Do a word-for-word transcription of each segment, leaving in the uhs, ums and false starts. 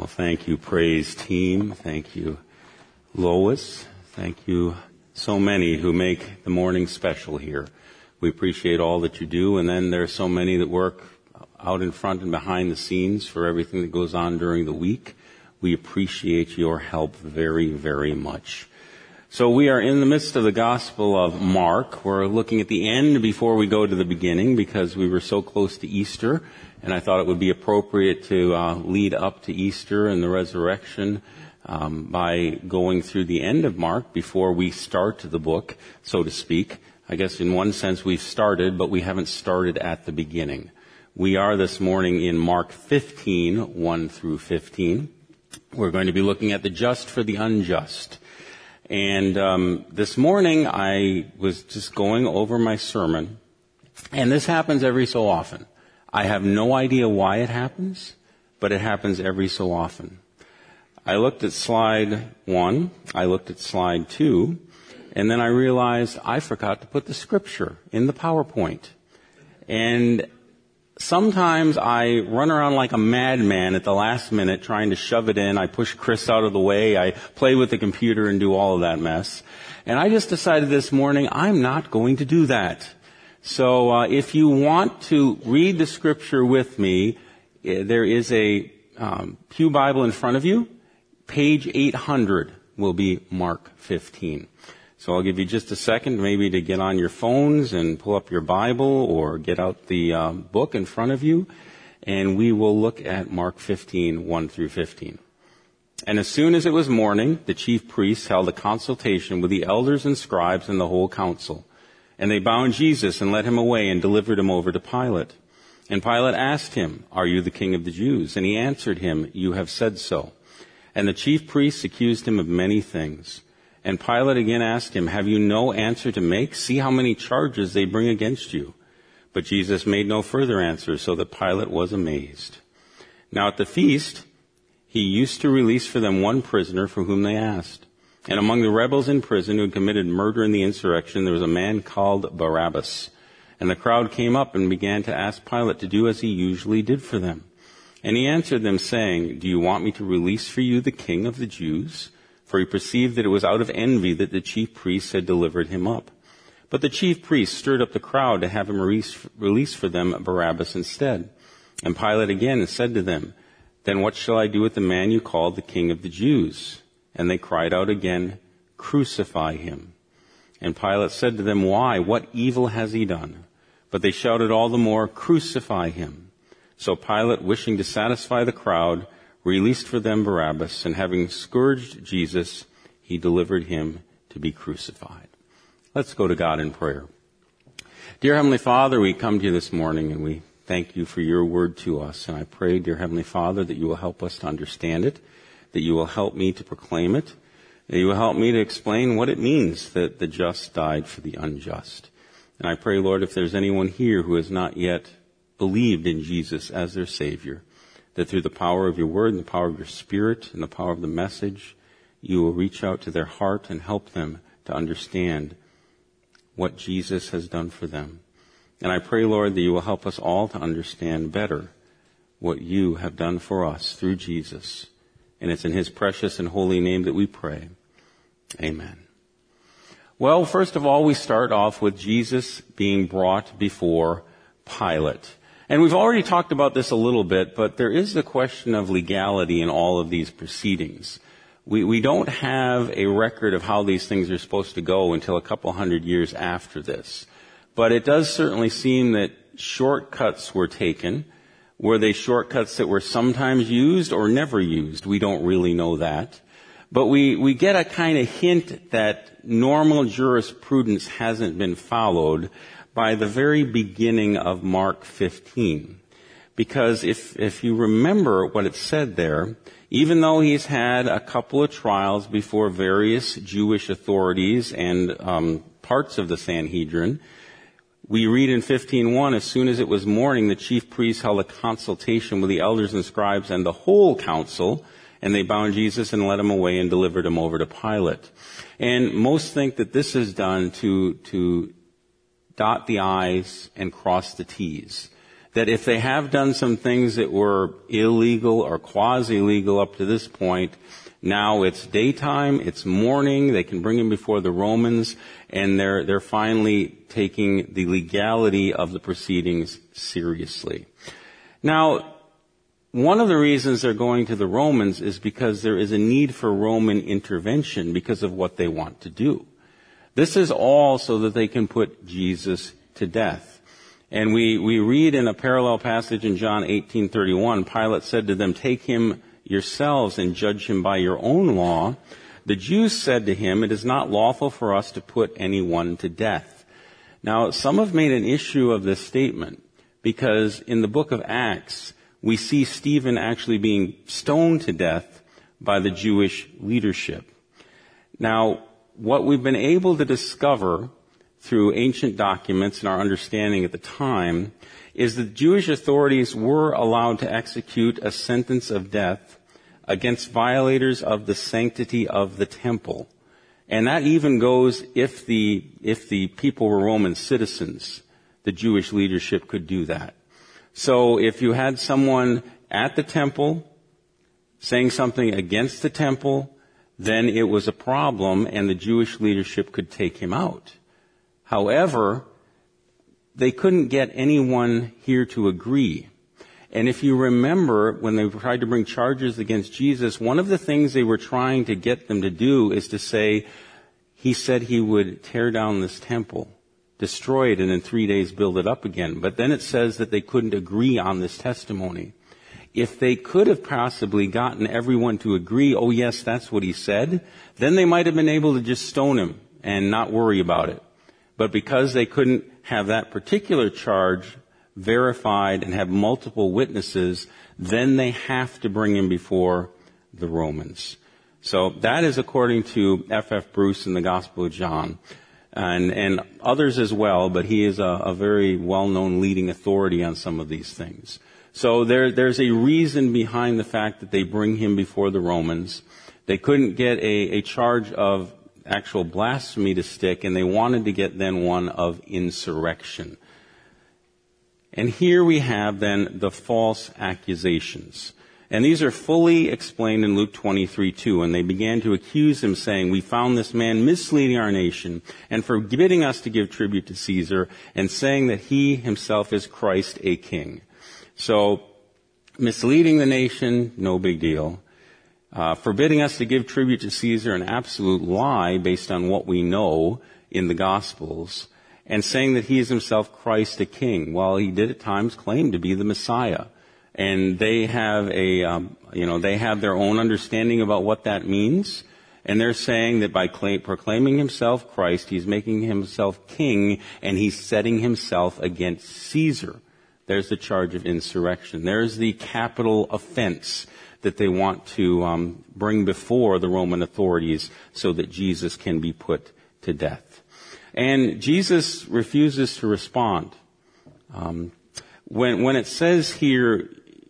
Well, thank you, praise team. Thank you, Lois. Thank you, so many who make the morning special here. We appreciate all that you do, and then there are so many that work out in front and behind the scenes for everything that goes on during the week. We appreciate your help very, very much. So we are in the midst of the Gospel of Mark. We're looking at the end before we go to the beginning because we were so close to Easter, and I thought it would be appropriate to uh, lead up to Easter and the resurrection um, by going through the end of Mark before we start the book, so to speak. I guess in one sense we've started, but we haven't started at the beginning. We are this morning in Mark fifteen, one through fifteen. We're going to be looking at the just for the unjust. And um, this morning I was just going over my sermon, and this happens every so often. I have no idea why it happens, but it happens every so often. I looked at slide one, I looked at slide two, and then I realized I forgot to put the scripture in the PowerPoint. And sometimes I run around like a madman at the last minute trying to shove it in. I push Chris out of the way. I play with the computer and do all of that mess. And I just decided this morning I'm not going to do that. So uh, if you want to read the scripture with me, there is a um, Pew Bible in front of you. Page eight hundred will be Mark fifteen. So I'll give you just a second maybe to get on your phones and pull up your Bible or get out the uh, book in front of you, and we will look at Mark fifteen, one through fifteen. And as soon as it was morning, the chief priests held a consultation with the elders and scribes and the whole council. And they bound Jesus and led him away and delivered him over to Pilate. And Pilate asked him, "Are you the king of the Jews?" And he answered him, "You have said so." And the chief priests accused him of many things. And Pilate again asked him, "Have you no answer to make? See how many charges they bring against you." But Jesus made no further answer, so that Pilate was amazed. Now at the feast, he used to release for them one prisoner for whom they asked. And among the rebels in prison who had committed murder in the insurrection, there was a man called Barabbas. And the crowd came up and began to ask Pilate to do as he usually did for them. And he answered them, saying, "Do you want me to release for you the king of the Jews?" For he perceived that it was out of envy that the chief priests had delivered him up. But the chief priests stirred up the crowd to have him release, release for them Barabbas instead. And Pilate again said to them, "Then what shall I do with the man you call the king of the Jews?" And they cried out again, "Crucify him." And Pilate said to them, "Why? What evil has he done?" But they shouted all the more, "Crucify him." So Pilate, wishing to satisfy the crowd, released for them Barabbas, and having scourged Jesus, he delivered him to be crucified. Let's go to God in prayer. Dear Heavenly Father, we come to you this morning and we thank you for your word to us. And I pray, dear Heavenly Father, that you will help us to understand it, that you will help me to proclaim it, that you will help me to explain what it means that the just died for the unjust. And I pray, Lord, if there's anyone here who has not yet believed in Jesus as their Savior, that through the power of your word and the power of your Spirit and the power of the message, you will reach out to their heart and help them to understand what Jesus has done for them. And I pray, Lord, that you will help us all to understand better what you have done for us through Jesus. And it's in his precious and holy name that we pray. Amen. Well, first of all, we start off with Jesus being brought before Pilate. And we've already talked about this a little bit, but there is the question of legality in all of these proceedings. We, we don't have a record of how these things are supposed to go until a couple hundred years after this. But it does certainly seem that shortcuts were taken. Were they shortcuts that were sometimes used or never used? We don't really know that. But we, we get a kind of hint that normal jurisprudence hasn't been followed by the very beginning of Mark fifteen. Because if, if you remember what it said there, even though he's had a couple of trials before various Jewish authorities and um, parts of the Sanhedrin, we read in fifteen one, as soon as it was morning, the chief priests held a consultation with the elders and scribes and the whole council, and they bound Jesus and led him away and delivered him over to Pilate. And most think that this is done to, to dot the I's and cross the T's. that if they have done some things that were illegal or quasi-legal up to this point, now it's daytime, it's morning, they can bring him before the Romans, and they're, they're finally taking the legality of the proceedings seriously. Now, one of the reasons they're going to the Romans is because there is a need for Roman intervention because of what they want to do. This is all so that they can put Jesus to death. And we, we read in a parallel passage in John eighteen thirty-one, Pilate said to them, "Take him yourselves and judge him by your own law." The Jews said to him, "It is not lawful for us to put anyone to death." Now, some have made an issue of this statement because in the book of Acts, we see Stephen actually being stoned to death by the Jewish leadership. Now, what we've been able to discover through ancient documents and our understanding at the time is that Jewish authorities were allowed to execute a sentence of death against violators of the sanctity of the temple. And that even goes if the, if the people were Roman citizens, the Jewish leadership could do that. So if you had someone at the temple saying something against the temple, then it was a problem and the Jewish leadership could take him out. However, they couldn't get anyone here to agree. And if you remember, when they tried to bring charges against Jesus, one of the things they were trying to get them to do is to say, he said he would tear down this temple, destroy it, and in three days build it up again. But then it says that they couldn't agree on this testimony. If they could have possibly gotten everyone to agree, oh yes, that's what he said, then they might have been able to just stone him and not worry about it. But because they couldn't have that particular charge verified and have multiple witnesses, then they have to bring him before the Romans. So that is according to F F Bruce in the Gospel of John, and, and others as well, but he is a, a very well-known leading authority on some of these things. So there, there's a reason behind the fact that they bring him before the Romans. They couldn't get a, a charge of actual blasphemy to stick, and they wanted to get then one of insurrection. And here we have then the false accusations. And these are fully explained in Luke twenty-three two. And they began to accuse him, saying, "We found this man misleading our nation and forbidding us to give tribute to Caesar, and saying that he himself is Christ, a king." So, misleading the nation, no big deal. Uh, forbidding us to give tribute to Caesar, an absolute lie based on what we know in the Gospels. And saying that he is himself Christ, a king. Well, he did at times claim to be the Messiah. And they have a, um, you know, they have their own understanding about what that means. And they're saying that by claim, proclaiming himself Christ, he's making himself king, and he's setting himself against Caesar. There's the charge of insurrection. There's the capital offense that they want to um, bring before the Roman authorities so that Jesus can be put to death. And Jesus refuses to respond. Um, when, when it says here,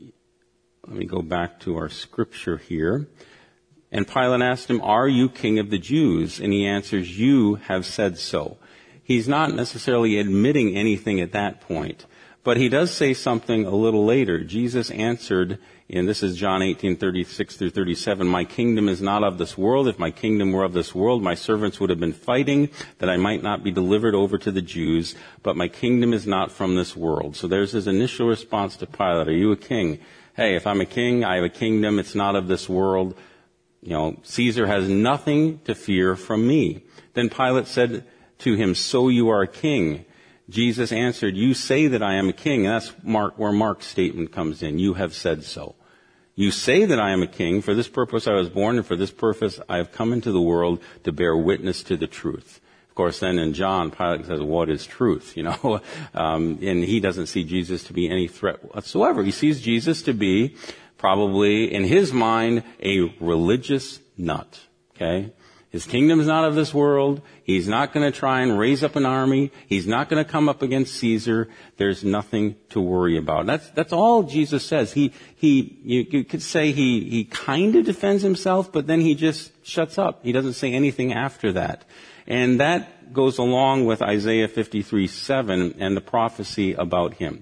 let me go back to our scripture here. And Pilate asked him, "Are you king of the Jews?" And he answers, "You have said so." He's not necessarily admitting anything at that point. But he does say something a little later. Jesus answered, and this is John eighteen thirty-six through thirty-seven, "My kingdom is not of this world. If my kingdom were of this world, my servants would have been fighting that I might not be delivered over to the Jews. But my kingdom is not from this world." So there's his initial response to Pilate. "Are you a king?" Hey, if I'm a king, I have a kingdom. It's not of this world. You know, Caesar has nothing to fear from me. Then Pilate said to him, "So you are a king?" Jesus answered, "You say that I am a king." And that's Mark, where Mark's statement comes in. You have said so. You say that I am a king. For this purpose I was born, and for this purpose I have come into the world, to bear witness to the truth. Of course, then in John, Pilate says, "What is truth?" You know, um, and he doesn't see Jesus to be any threat whatsoever. He sees Jesus to be probably, in his mind, a religious nut. Okay? His kingdom is not of this world. He's not going to try and raise up an army. He's not going to come up against Caesar. There's nothing to worry about. That's, that's all Jesus says. He, he, you, you could say he, he kind of defends himself, but then he just shuts up. He doesn't say anything after that. And that goes along with Isaiah fifty-three seven and the prophecy about him.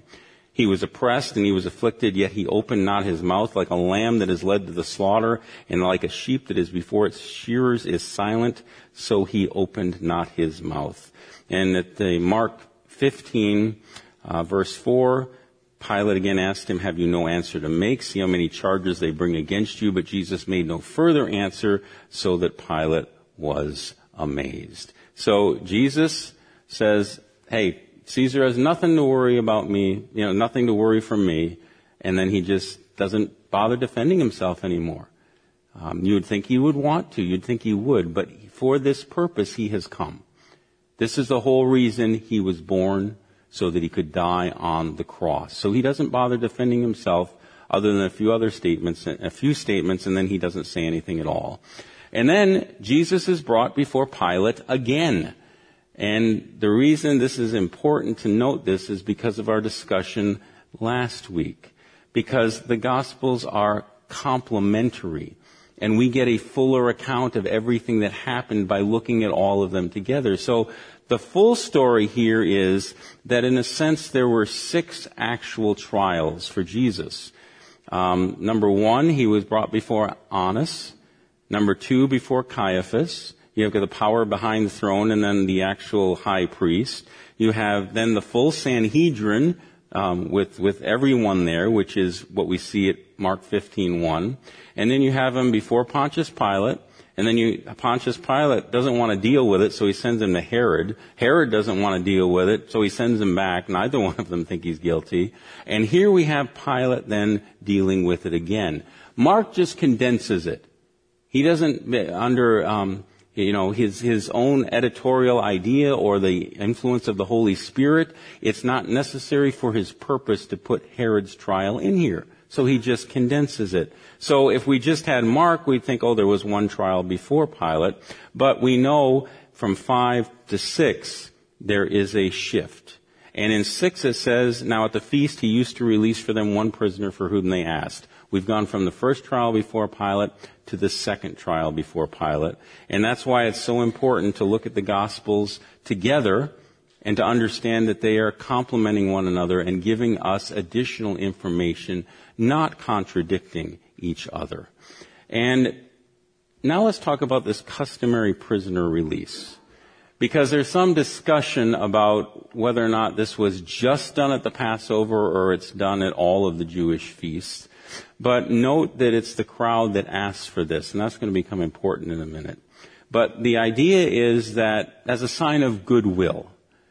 He was oppressed and he was afflicted, yet he opened not his mouth. Like a lamb that is led to the slaughter, and like a sheep that is before its shearers is silent, so he opened not his mouth. And at the Mark fifteen, uh, verse four, Pilate again asked him, have you no answer to make? See how many charges they bring against you. But Jesus made no further answer, so that Pilate was amazed. So Jesus says, hey, Caesar has nothing to worry about me, you know, nothing to worry from me. And then he just doesn't bother defending himself anymore. Um, you would think he would want to. You'd think he would. But for this purpose, he has come. This is the whole reason he was born, so that he could die on the cross. So he doesn't bother defending himself other than a few other statements, a few statements, and then he doesn't say anything at all. And then Jesus is brought before Pilate again. And the reason this is important to note this is because of our discussion last week. Because the Gospels are complementary. And we get a fuller account of everything that happened by looking at all of them together. So the full story here is that in a sense there were six actual trials for Jesus. Um, number one, he was brought before Annas. Number two, before Caiaphas. You have got the power behind the throne and then the actual high priest. You have then the full Sanhedrin um, with with everyone there, which is what we see at Mark fifteen one. And then you have him before Pontius Pilate. And then you, Pontius Pilate doesn't want to deal with it, so he sends him to Herod. Herod doesn't want to deal with it, so he sends him back. Neither one of them think he's guilty. And here we have Pilate then dealing with it again. Mark just condenses it. He doesn't, under, um, you know, his, his own editorial idea or the influence of the Holy Spirit, it's not necessary for his purpose to put Herod's trial in here. So he just condenses it. So if we just had Mark, we'd think, oh, there was one trial before Pilate. But we know from five to six, there is a shift. And in six it says, now at the feast he used to release for them one prisoner for whom they asked. We've gone from the first trial before Pilate to the second trial before Pilate. And that's why it's so important to look at the Gospels together and to understand that they are complementing one another and giving us additional information, not contradicting each other. And now let's talk about this customary prisoner release. Because there's some discussion about whether or not this was just done at the Passover or it's done at all of the Jewish feasts. But note that it's the crowd that asks for this, and that's going to become important in a minute. But the idea is that as a sign of goodwill,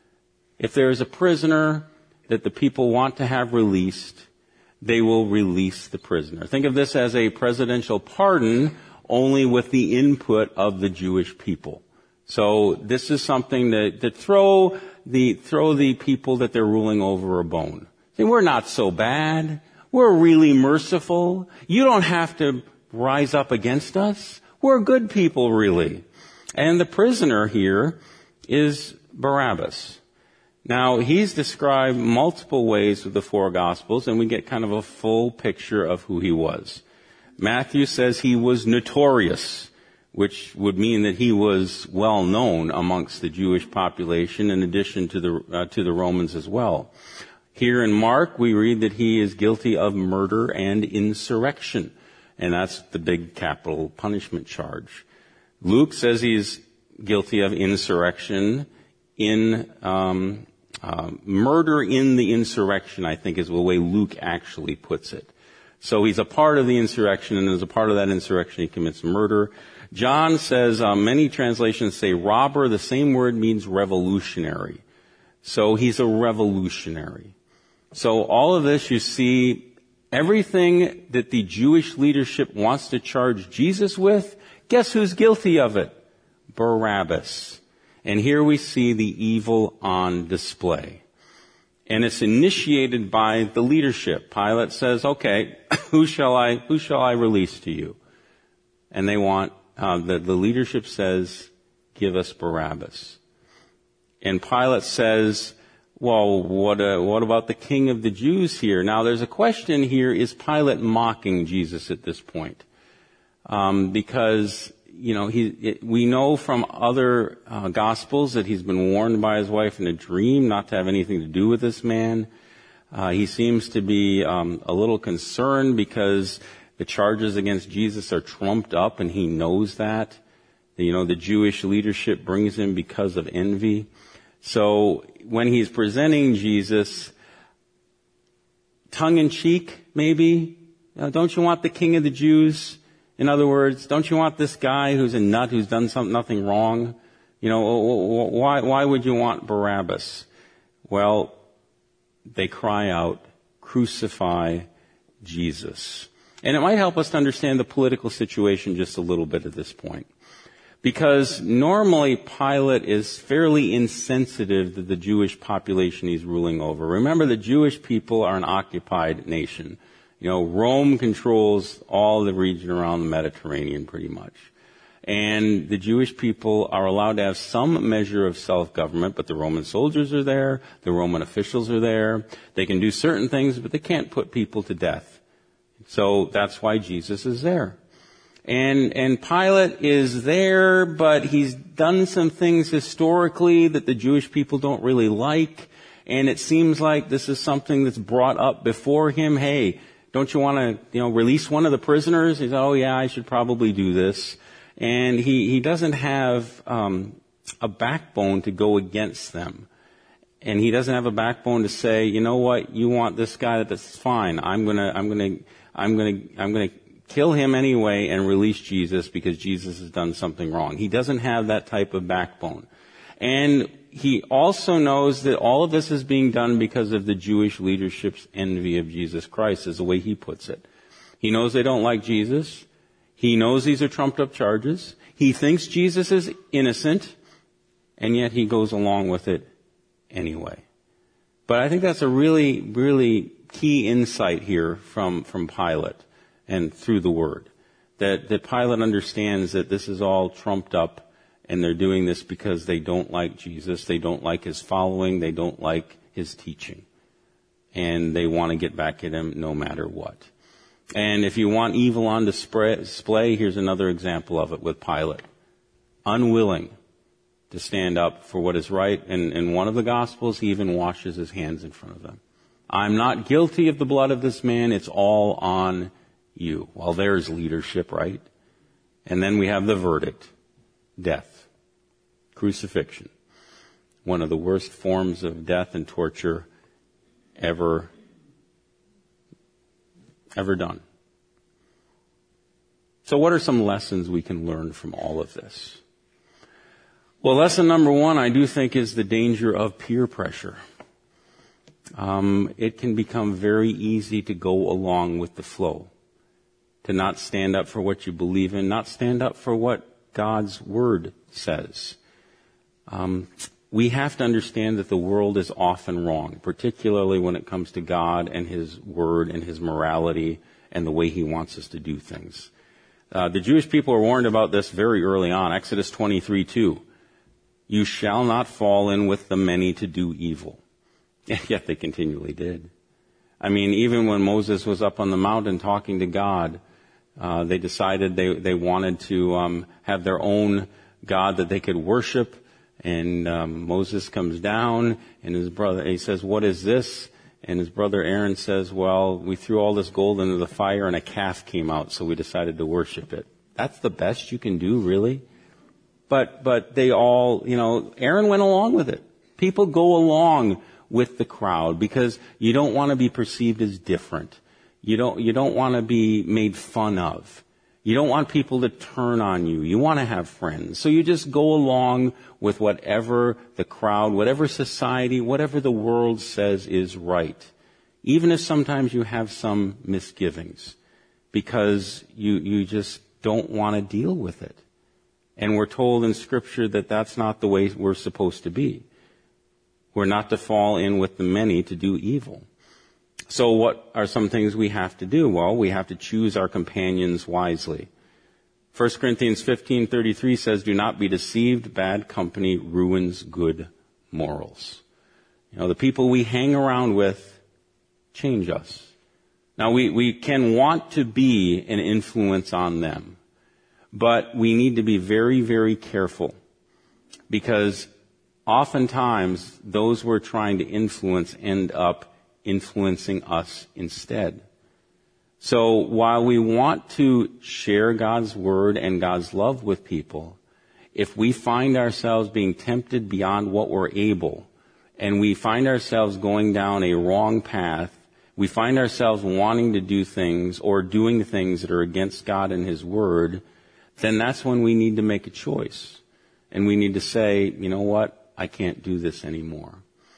if there is a prisoner that the people want to have released, they will release the prisoner. Think of this as a presidential pardon, only with the input of the Jewish people. So this is something that, that throw the throw the people that they're ruling over a bone. Say, we're not so bad. We're really merciful. You don't have to rise up against us. We're good people, really. And the prisoner here is Barabbas. Now, he's described multiple ways with the four Gospels, and we get kind of a full picture of who he was. Matthew says he was notorious, which would mean that he was well known amongst the Jewish population, in addition to the uh, to the Romans as well. Here in Mark, we read that he is guilty of murder and insurrection, and that's the big capital punishment charge. Luke says he's guilty of insurrection in um, uh, murder in the insurrection, I think is the way Luke actually puts it. So he's a part of the insurrection, and as a part of that insurrection, he commits murder. John says, uh, many translations say robber. The same word means revolutionary. So he's a revolutionary. So all of this, you see, everything that the Jewish leadership wants to charge Jesus with, guess who's guilty of it? Barabbas. And here we see the evil on display. And it's initiated by the leadership. Pilate says, okay, who shall I, who shall I release to you? And they want, uh, the, the leadership says, give us Barabbas. And Pilate says, well, what, uh, what about the king of the Jews here? Now there's a question here, is Pilate mocking Jesus at this point? Um, because, you know, he, it, we know from other uh, Gospels that he's been warned by his wife in a dream not to have anything to do with this man. Uh, he seems to be um, a little concerned because the charges against Jesus are trumped up, and he knows that. You know, the Jewish leadership brings him because of envy. So when he's presenting Jesus, tongue-in-cheek, maybe, you know, don't you want the King of the Jews? In other words, don't you want this guy who's a nut, who's done some, nothing wrong? You know, why, why would you want Barabbas? Well, they cry out, crucify Jesus. And it might help us to understand the political situation just a little bit at this point. Because normally Pilate is fairly insensitive to the Jewish population he's ruling over. Remember, the Jewish people are an occupied nation. You know, Rome controls all the region around the Mediterranean pretty much. And the Jewish people are allowed to have some measure of self-government, but the Roman soldiers are there, the Roman officials are there. They can do certain things, but they can't put people to death. So that's why Jesus is there. And, and Pilate is there, but he's done some things historically that the Jewish people don't really like. And it seems like this is something that's brought up before him. Hey, don't you want to, you know, release one of the prisoners? He's, oh yeah, I should probably do this. And he, he doesn't have, um, a backbone to go against them. And he doesn't have a backbone to say, you know what, you want this guy, that's fine. I'm gonna, I'm gonna, I'm gonna, I'm gonna kill him anyway and release Jesus because Jesus has done something wrong. He doesn't have that type of backbone. And he also knows that all of this is being done because of the Jewish leadership's envy of Jesus Christ, is the way he puts it. He knows they don't like Jesus. He knows these are trumped up charges. He thinks Jesus is innocent, and yet he goes along with it anyway. But I think that's a really, really key insight here from, from Pilate and through the Word. That, that Pilate understands that this is all trumped up, and they're doing this because they don't like Jesus, they don't like his following, they don't like his teaching. And they want to get back at him no matter what. And if you want evil on display, here's another example of it with Pilate. Unwilling to stand up for what is right. And in one of the Gospels, he even washes his hands in front of them. I'm not guilty of the blood of this man. It's all on you. Well, there's leadership, right? And then we have the verdict. Death. Crucifixion. One of the worst forms of death and torture ever, ever done. So what are some lessons we can learn from all of this? Well, lesson number one, I do think, is the danger of peer pressure. Um, it can become very easy to go along with the flow, to not stand up for what you believe in, not stand up for what God's Word says. Um, we have to understand that the world is often wrong, particularly when it comes to God and His Word and His morality and the way He wants us to do things. Uh, the Jewish people were warned about this very early on. Exodus twenty-three two. You shall not fall in with the many to do evil. Yet they continually did. I mean, even when Moses was up on the mountain talking to God, uh, they decided they, they wanted to um, have their own God that they could worship. And um, Moses comes down, and his brother, he says, what is this? And his brother Aaron says, well, we threw all this gold into the fire and a calf came out, so we decided to worship it. That's the best you can do, really? But, but they all, you know, Aaron went along with it. People go along with the crowd because you don't want to be perceived as different. You don't, you don't want to be made fun of. You don't want people to turn on you. You want to have friends. So you just go along with whatever the crowd, whatever society, whatever the world says is right. Even if sometimes you have some misgivings because you, you just don't want to deal with it. And we're told in Scripture that that's not the way we're supposed to be. We're not to fall in with the many to do evil. So what are some things we have to do? Well, we have to choose our companions wisely. First Corinthians fifteen thirty-three says, do not be deceived. Bad company ruins good morals. You know, the people we hang around with change us. Now, we, we can want to be an influence on them. But we need to be very, very careful because oftentimes those we're trying to influence end up influencing us instead. So while we want to share God's word and God's love with people, if we find ourselves being tempted beyond what we're able, and we find ourselves going down a wrong path, we find ourselves wanting to do things or doing things that are against God and His word, then that's when we need to make a choice. And we need to say, you know what, I can't do this anymore.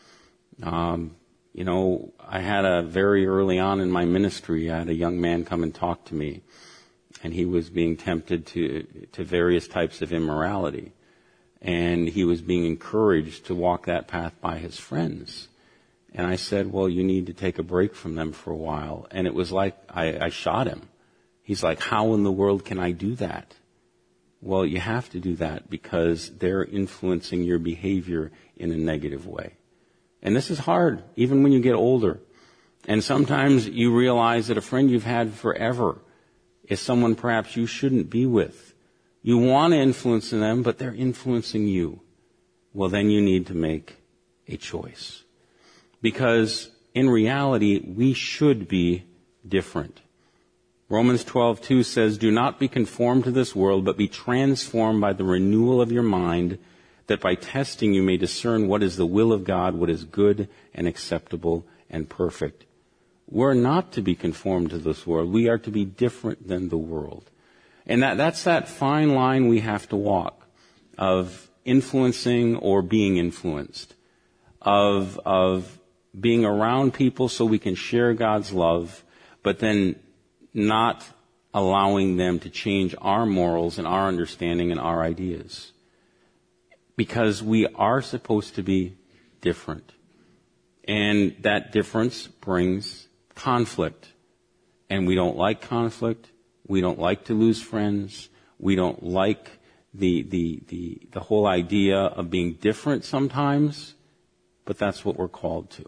Um, you know, I had a very early on in my ministry, I had a young man come and talk to me, and he was being tempted to, to various types of immorality. And he was being encouraged to walk that path by his friends. And I said, well, you need to take a break from them for a while. And it was like I, I shot him. He's like, how in the world can I do that? Well, you have to do that because they're influencing your behavior in a negative way. And this is hard, even when you get older. And sometimes you realize that a friend you've had forever is someone perhaps you shouldn't be with. You want to influence them, but they're influencing you. Well, then you need to make a choice. Because in reality, we should be different. Romans twelve two says, do not be conformed to this world, but be transformed by the renewal of your mind, that by testing you may discern what is the will of God, what is good and acceptable and perfect. We're not to be conformed to this world. We are to be different than the world. And that, that's that fine line we have to walk of influencing or being influenced, of, of being around people so we can share God's love, but then not allowing them to change our morals and our understanding and our ideas. Because we are supposed to be different. And that difference brings conflict. And we don't like conflict. We don't like to lose friends. We don't like the, the, the, the whole idea of being different sometimes, but that's what we're called to.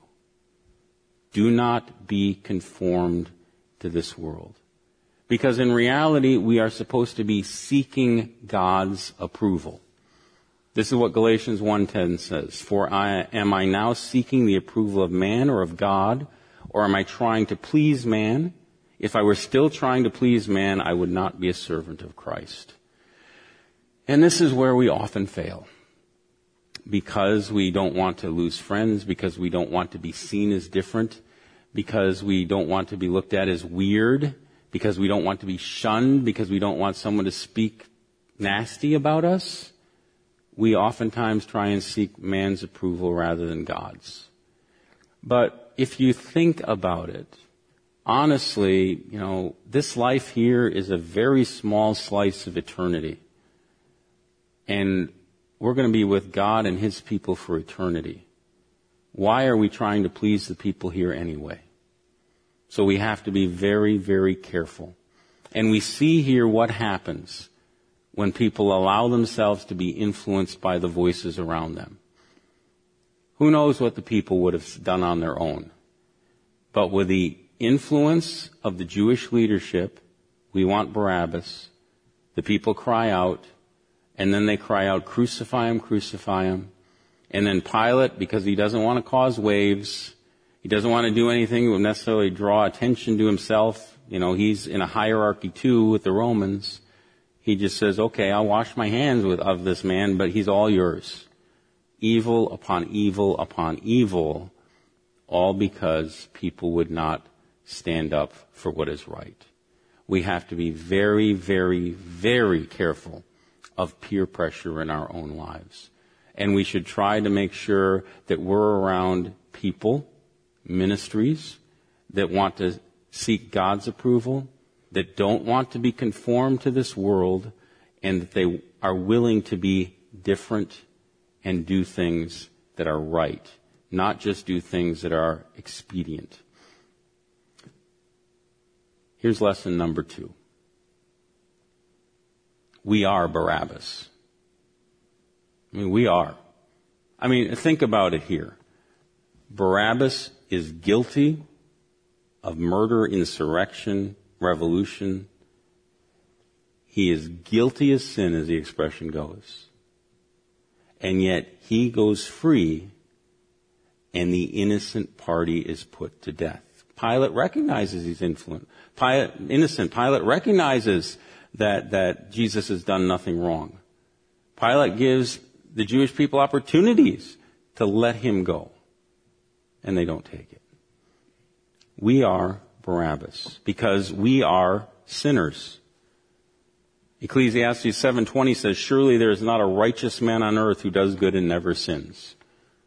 Do not be conformed to this world. Because in reality, we are supposed to be seeking God's approval. This is what Galatians one ten says. For I, am I now seeking the approval of man or of God, or am I trying to please man? If I were still trying to please man, I would not be a servant of Christ. And this is where we often fail. Because we don't want to lose friends, because we don't want to be seen as different, because we don't want to be looked at as weird, because we don't want to be shunned, because we don't want someone to speak nasty about us, we oftentimes try and seek man's approval rather than God's. But if you think about it, honestly, you know, this life here is a very small slice of eternity. And we're going to be with God and His people for eternity. Why are we trying to please the people here anyway? So we have to be very, very careful. And we see here what happens when people allow themselves to be influenced by the voices around them. Who knows what the people would have done on their own? But with the influence of the Jewish leadership, we want Barabbas. The people cry out, and then they cry out, crucify him, crucify him. And then Pilate, because he doesn't want to cause waves, he doesn't want to do anything that would necessarily draw attention to himself. You know, he's in a hierarchy too with the Romans. He just says, okay, I'll wash my hands with, of this man, but he's all yours. Evil upon evil upon evil, all because people would not stand up for what is right. We have to be very, very, very careful of peer pressure in our own lives. And we should try to make sure that we're around people, ministries, that want to seek God's approval, that don't want to be conformed to this world, and that they are willing to be different and do things that are right, not just do things that are expedient. Here's lesson number two. We are Barabbas. I mean, we are. I mean, think about it here. Barabbas is guilty of murder, insurrection, revolution. He is guilty as sin, as the expression goes. And yet he goes free, and the innocent party is put to death. Pilate recognizes he's influent. Pilate, innocent. Pilate recognizes that, that Jesus has done nothing wrong. Pilate gives the Jewish people opportunities to let him go, and they don't take it. We are Barabbas because we are sinners. Ecclesiastes seven twenty says, surely there is not a righteous man on earth who does good and never sins.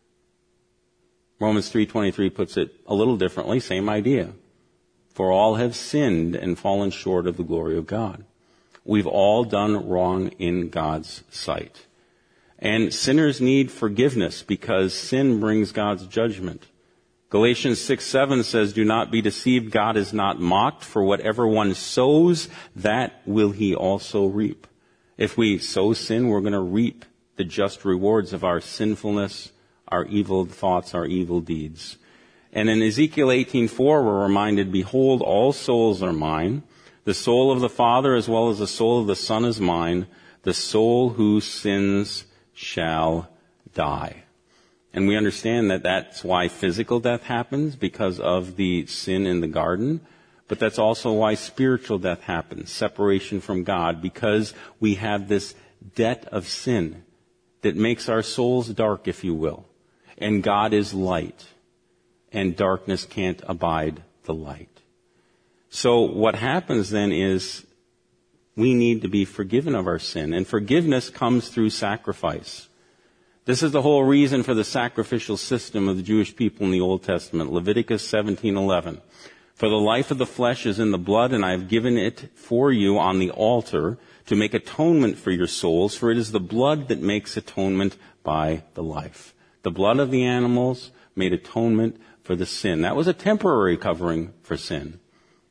Romans three twenty-three puts it a little differently, same idea. For all have sinned and fallen short of the glory of God. We've all done wrong in God's sight. And sinners need forgiveness because sin brings God's judgment. Galatians six seven says, do not be deceived, God is not mocked, for whatever one sows, that will he also reap. If we sow sin, we're going to reap the just rewards of our sinfulness, our evil thoughts, our evil deeds. And in Ezekiel eighteen four, we're reminded, behold, all souls are mine. The soul of the Father as well as the soul of the Son is mine. The soul who sins shall die. And we understand that that's why physical death happens, because of the sin in the garden. But that's also why spiritual death happens, separation from God, because we have this debt of sin that makes our souls dark, if you will. And God is light, and darkness can't abide the light. So what happens then is we need to be forgiven of our sin, and forgiveness comes through sacrifice. This is the whole reason for the sacrificial system of the Jewish people in the Old Testament. Leviticus seventeen eleven. For the life of the flesh is in the blood, and I have given it for you on the altar to make atonement for your souls, for it is the blood that makes atonement by the life. The blood of the animals made atonement for the sin. That was a temporary covering for sin.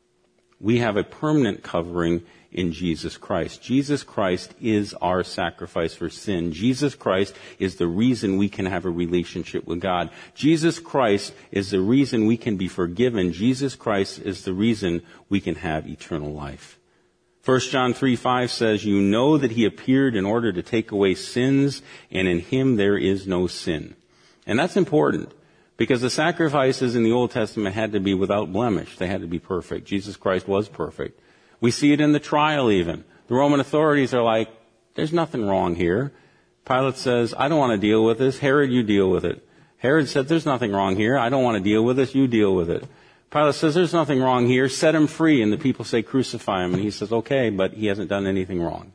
We have a permanent covering in Jesus Christ. Jesus Christ is our sacrifice for sin. Jesus Christ is the reason we can have a relationship with God. Jesus Christ is the reason we can be forgiven. Jesus Christ is the reason we can have eternal life. First John three five says, you know that he appeared in order to take away sins, and in him there is no sin. And that's important, because the sacrifices in the Old Testament had to be without blemish. They had to be perfect. Jesus Christ was perfect. We see it in the trial even. The Roman authorities are like, there's nothing wrong here. Pilate says, I don't want to deal with this. Herod, you deal with it. Herod said, there's nothing wrong here. I don't want to deal with this. You deal with it. Pilate says, there's nothing wrong here. Set him free. And the people say, crucify him. And he says, okay, but he hasn't done anything wrong.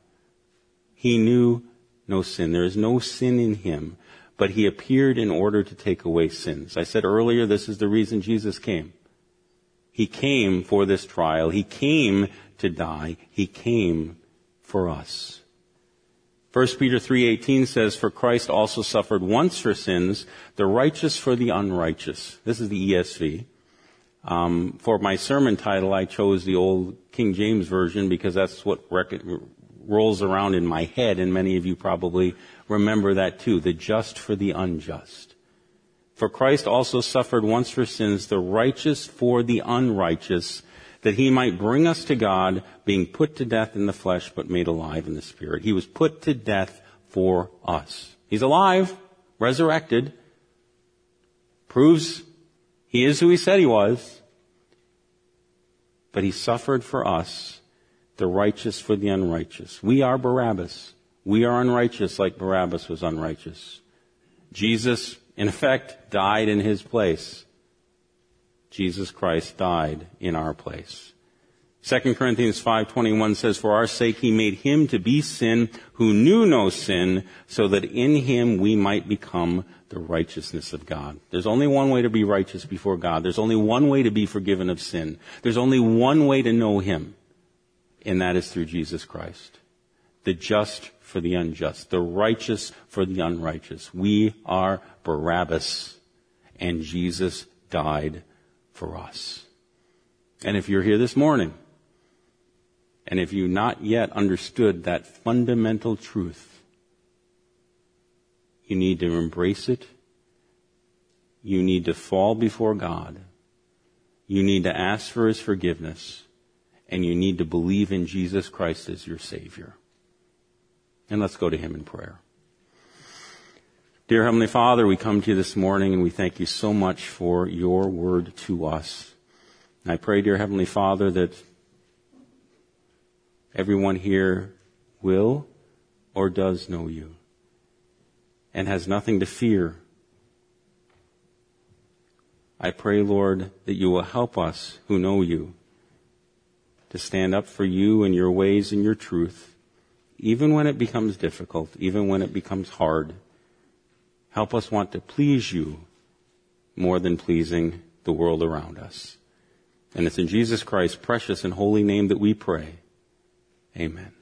He knew no sin. There is no sin in him, but he appeared in order to take away sins. I said earlier, this is the reason Jesus came. He came for this trial. He came to die. He came for us. First Peter three eighteen says, for Christ also suffered once for sins, the righteous for the unrighteous. This is the E S V. Um, for my sermon title, I chose the old King James Version because that's what rec- rolls around in my head, and many of you probably remember that too. The just for the unjust. For Christ also suffered once for sins, the righteous for the unrighteous, that he might bring us to God, being put to death in the flesh, but made alive in the spirit. He was put to death for us. He's alive, resurrected, proves he is who he said he was, but he suffered for us, the righteous for the unrighteous. We are Barabbas. We are unrighteous like Barabbas was unrighteous. Jesus, in effect, died in his place. Jesus Christ died in our place. Second Corinthians five twenty-one says, for our sake he made him to be sin who knew no sin, so that in him we might become the righteousness of God. There's only one way to be righteous before God. There's only one way to be forgiven of sin. There's only one way to know him, and that is through Jesus Christ. The just for the unjust, the righteous for the unrighteous. We are Barabbas, and Jesus died for us. And if you're here this morning, and if you've not yet understood that fundamental truth, you need to embrace it. You need to fall before God. You need to ask for his forgiveness. And you need to believe in Jesus Christ as your Savior. And let's go to him in prayer. Dear Heavenly Father, we come to you this morning and we thank you so much for your word to us. And I pray, dear Heavenly Father, that everyone here will or does know you and has nothing to fear. I pray, Lord, that you will help us who know you to stand up for you and your ways and your truth, even when it becomes difficult, even when it becomes hard. Help us want to please you more than pleasing the world around us. And it's in Jesus Christ's precious and holy name that we pray. Amen.